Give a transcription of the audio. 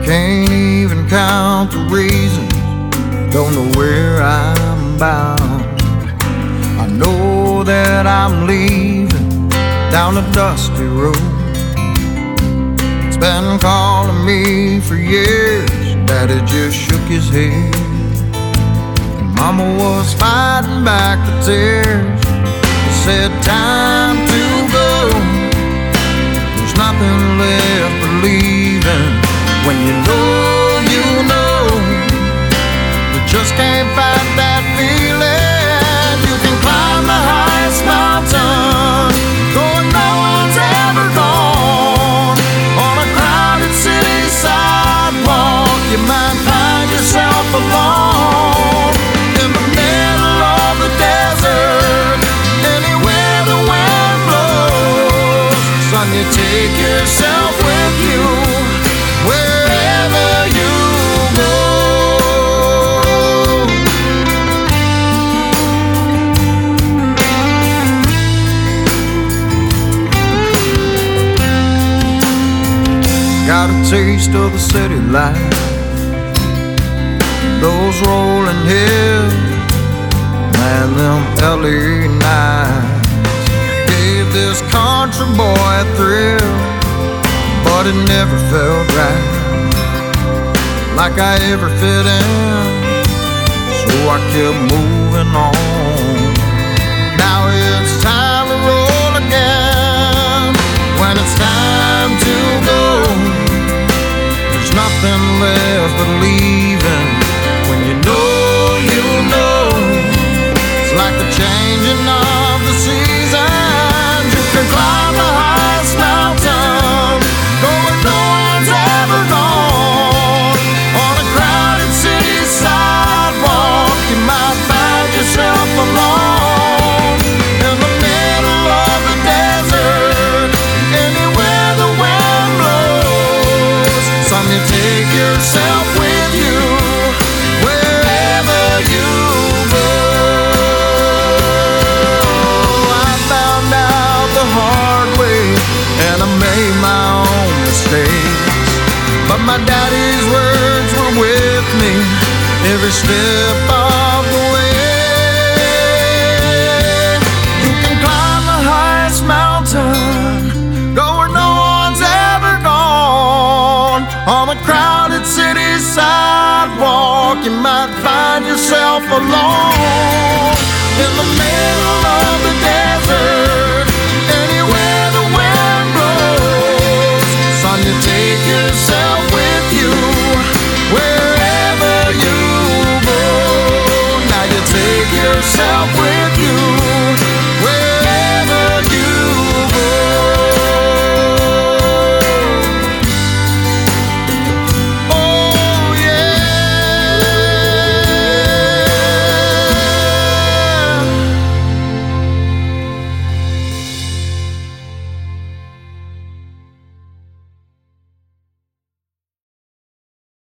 Can't even count the reasons, don't know where I'm bound. I know that I'm leaving down a dusty road. It's been calling me for years, Daddy just shook his head. And Mama was fighting back the tears. He said, time to go, there's nothing left believing. When you know, you just can't fight that feeling. You can climb the highest mountain, going no one's ever gone. On a crowded city sidewalk, you might find yourself alone. In the middle of the desert, anywhere the wind blows. Son, you take yourself with you wherever you go. Got a taste of the city life, those rolling hills, man, them LA nights gave this country boy a thrill. But it never felt right, like I ever fit in. So I kept moving on. Now it's time to roll again. When it's time to go, there's nothing left but leaving. When you know, it's like the changing of the seasons. You can climb the highest mountain, going no one's ever gone. On a crowded city sidewalk, you might find yourself alone. In the middle of the desert, anywhere the wind blows. Son, you take yourself with you wherever you go. I found out the hard way, and I made my own mistakes, but my daddy's words were with me every step of the way. You can climb the highest mountain, go where no one's ever gone. On the crowded city sidewalk, you might find yourself alone. In the middle of the desert, anywhere the wind blows. Son, you take yourself with you wherever you go. Now you take yourself with